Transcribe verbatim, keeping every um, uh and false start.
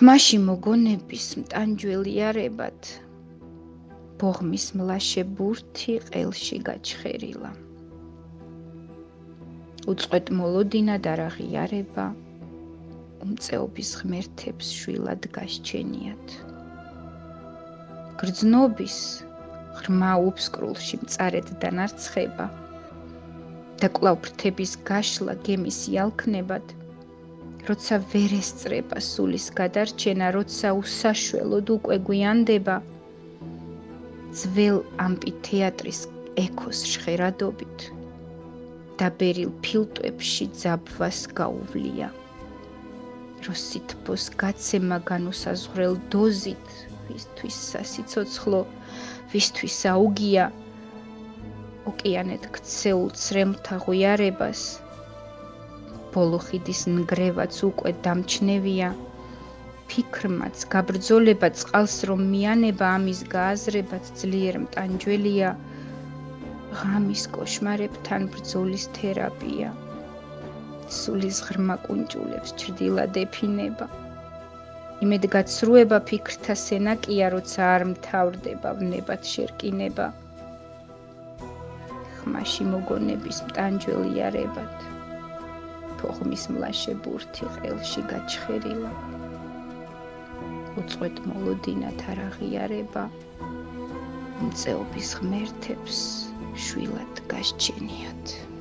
ხმაში მოგონების მტანჯველიარებად ბოღმის მლაშე ბურთი ყელში გაჩხერილა. უწყვეტ მოლოდინად არ აღიარება უმწეობის ღმერთებს შვილად გასჩენიათ. გრძნობის ღრმა უფსკრულში მწარედ დანარცხება და კვლავ ფრთების გაშლა გემის იალქნებად, როცა ვერ ესწრება სულის გადარჩენა, როცა უსაშველოდ უკვე გვიანდება ძველ ამფითეატრის ექოს ჟღერადობით და ბერილ ფილტვებში ძაბვას გაუვლია, რო სითბოს გაცემა განუსაზღვრელ დოზით, ვისთვის სასიცოცხლო, ვისთვის აუგია, ოკეანეთ ქცეულ ცრემლთა ღვიარებას, ბოლო ხიდის ნგრევაც უკვე დამჩნევია, ფიქრმაც, გაბრძოლება წყალს რომ მიანება ამის გააზრებაც ძლიერ მტანჯველია, ღამის კოშმარებთან ბრძოლის თერაპია, სულის ღრმა კუნჭულებს ჭრდილად ეფინება, იმედგაცრუება ფიქრთა სენაკია, როცა არ მთავრდება ვნებად შერკინება, ხმაში მოგონების მტანჯველიარებად ბოღმის მლაშე ბურთი ყელში გაჩხერილა. უწყვეტ მოლოდინად არ აღიარება უმწეობის ღმერთებს შვილად გასჩენიათ.